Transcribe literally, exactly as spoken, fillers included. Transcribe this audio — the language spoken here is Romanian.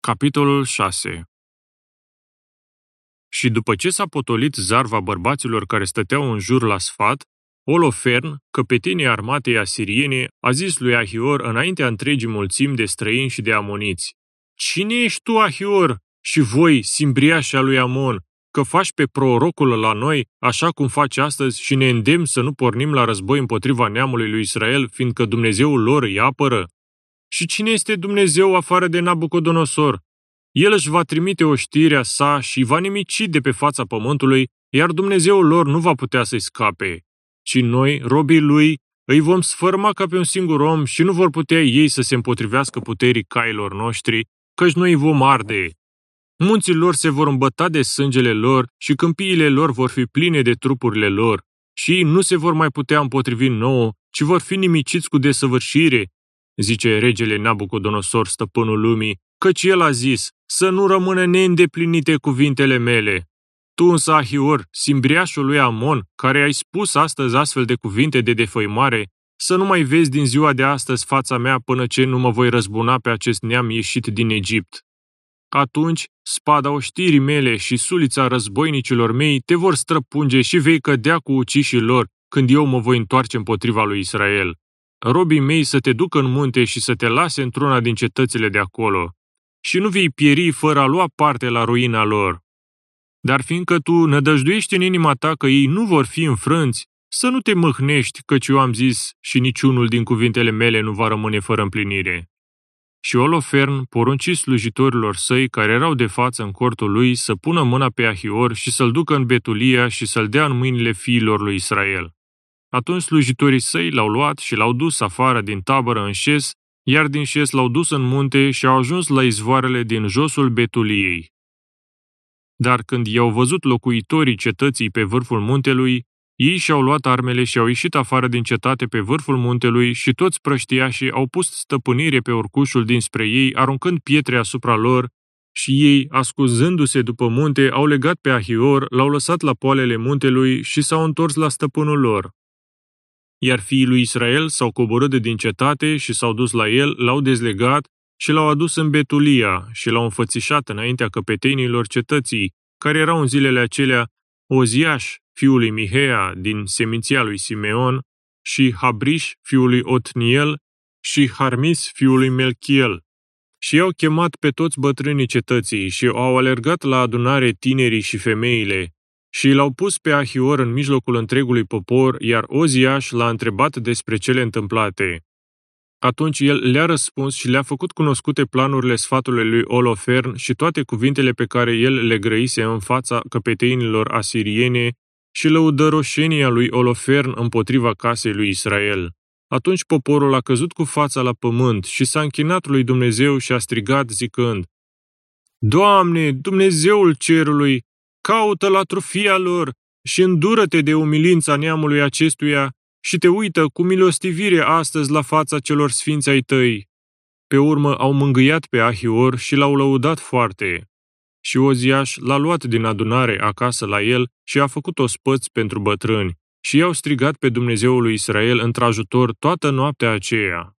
Capitolul șase. Și după ce s-a potolit zarva bărbaților care stăteau în jur la sfat, Olofern, căpetenii armatei asiriene, a zis lui Ahior înaintea întregii mulțimi de străini și de amoniți: „Cine ești tu, Ahior, și voi, simbriașii lui Amon, că faci pe prorocul la noi, așa cum faci astăzi, și ne îndemni să nu pornim la război împotriva neamului lui Israel, fiindcă Dumnezeul lor îi apără? Și cine este Dumnezeu afară de Nabucodonosor? El își va trimite oștirea sa și va nimici de pe fața pământului, iar Dumnezeul lor nu va putea să-i scape. Ci noi, robii lui, îi vom sfărma ca pe un singur om și nu vor putea ei să se împotrivească puterii cailor noștri, căci noi îi vom arde. Munții lor se vor îmbăta de sângele lor și câmpiile lor vor fi pline de trupurile lor, și ei nu se vor mai putea împotrivi nouă, ci vor fi nimiciți cu desăvârșire, zice regele Nabucodonosor, stăpânul lumii, căci el a zis: să nu rămână neîndeplinite cuvintele mele. Tu însă, Ahior, simbriașul lui Amon, care ai spus astăzi astfel de cuvinte de defăimare, să nu mai vezi din ziua de astăzi fața mea până ce nu mă voi răzbuna pe acest neam ieșit din Egipt. Atunci, spada oștirii mele și sulița războinicilor mei te vor străpunge și vei cădea cu ucișii lor când eu mă voi întoarce împotriva lui Israel. Robii mei să te ducă în munte și să te lase într-una din cetățile de acolo. Și nu vei pieri fără a lua parte la ruina lor. Dar fiindcă tu nădăjduiești în inima ta că ei nu vor fi înfrânți, să nu te mâhnești, căci eu am zis și niciunul din cuvintele mele nu va rămâne fără împlinire. Și Olofern porunci slujitorilor săi care erau de față în cortul lui să pună mâna pe Ahior și să-l ducă în Betulia și să-l dea în mâinile fiilor lui Israel. Atunci slujitorii săi l-au luat și l-au dus afară din tabără în șes, iar din șes l-au dus în munte și au ajuns la izvoarele din josul Betuliei. Dar când i-au văzut locuitorii cetății pe vârful muntelui, ei și-au luat armele și au ieșit afară din cetate pe vârful muntelui și toți prăștiașii au pus stăpânire pe urcușul dinspre ei, aruncând pietre asupra lor, și ei, ascunzându-se după munte, au legat pe Ahior, l-au lăsat la poalele muntelui și s-au întors la stăpânul lor. Iar fiii lui Israel s-au coborât din cetate și s-au dus la el, l-au dezlegat și l-au adus în Betulia și l-au înfățișat înaintea căpetenilor cetății, care erau în zilele acelea Oziaș, fiul lui Mihea, din seminția lui Simeon, și Habriș, fiul lui Otniel, și Harmis, fiul lui Melchiel. Și i-au chemat pe toți bătrânii cetății și au alergat la adunare tinerii și femeile, și l-au pus pe Ahior în mijlocul întregului popor, iar Oziaș l-a întrebat despre cele întâmplate. Atunci el le-a răspuns și le-a făcut cunoscute planurile sfatului lui Olofern și toate cuvintele pe care el le grăise în fața căpetenilor asiriene și lăudăroșenia lui Olofern împotriva casei lui Israel. Atunci poporul a căzut cu fața la pământ și s-a închinat lui Dumnezeu și a strigat zicând: „Doamne, Dumnezeul cerului, caută la trufia lor și îndură-te de umilința neamului acestuia și te uită cu milostivire astăzi la fața celor sfinți ai tăi.” Pe urmă au mângâiat pe Ahior și l-au lăudat foarte. Și Oziaș l-a luat din adunare acasă la el și a făcut ospăți pentru bătrâni și i-au strigat pe Dumnezeul lui Israel într-ajutor toată noaptea aceea.